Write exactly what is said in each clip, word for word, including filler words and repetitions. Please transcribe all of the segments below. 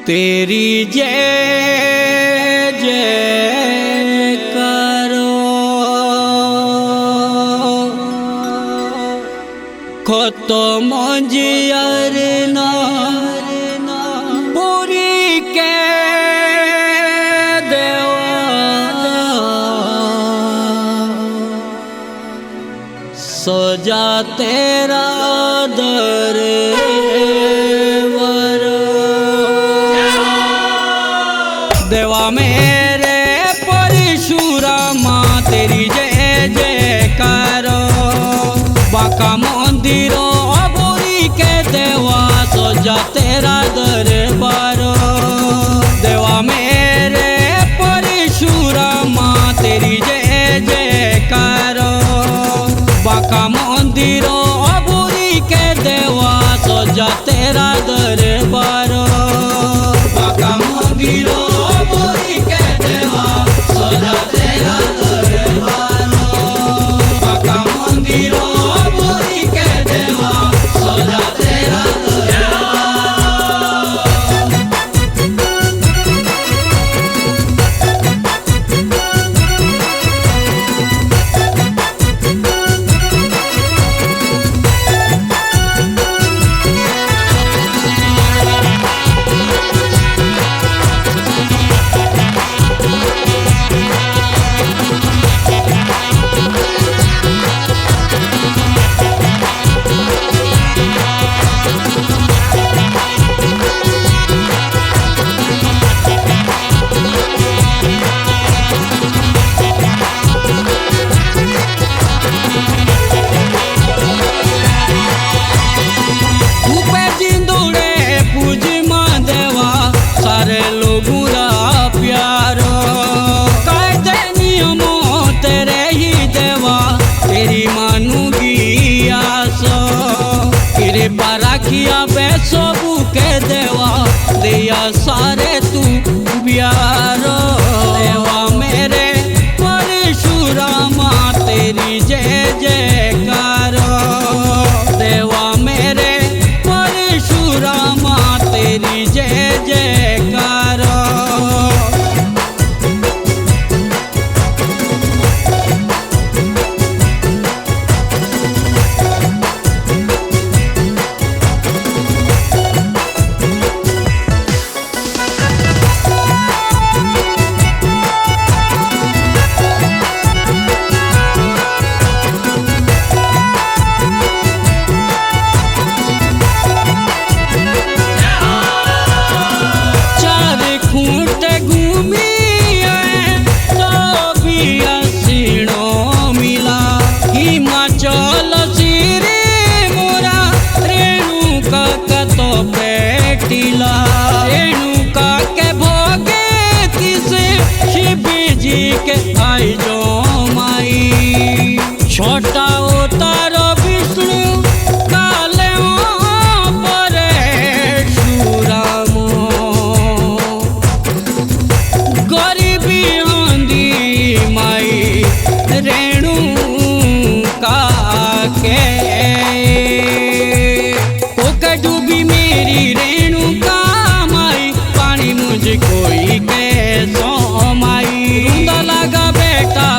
तेरी जय जय करो खत्म जियरना पूरी के देवा सजा तेरा दर देवा मेरे परशुरामा तेरी जय जय करो बाका मंदिरो बोरी के देवा सजा तेरा दरबार देवा मेरे परशुरामा तेरी जय जय करो बाका मंदिरो बोरी के देवा सजा तेरा दरबार बाका मंदिरो राखिया बेसबू के देवा दिया सारे तू प्यारो देवा मेरे परशुरामा तेरी जय जयकारो देवा मेरे परशुरामा तेरी जय जयकारो रेणुका के भोगे किसे शिव जी के आई जो माई छोटा उतारो विष्णु काले परशुरामो गरीबी आंधी माई रेणुका के ओके डूबी मेरी कोई के सो माई रूंदा लगा बेटा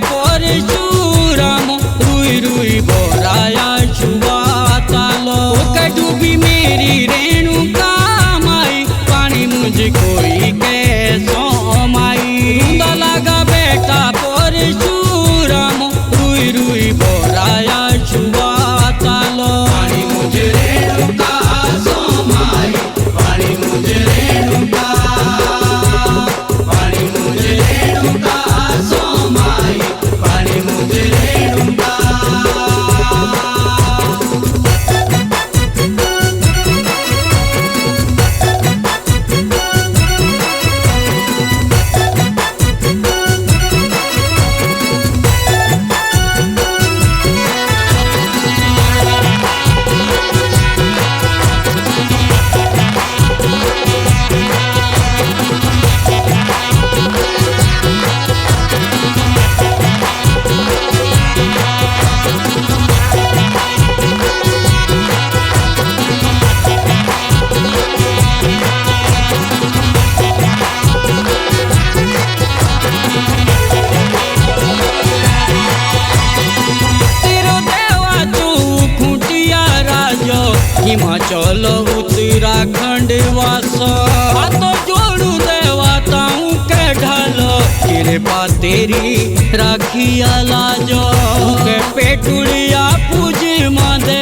हिमाचल उत्तराखंड वास हाथ जोड़ू देवताओं के ढल कृपा तेरी राखिया लाजो के पेटुड़िया पूज माँ दे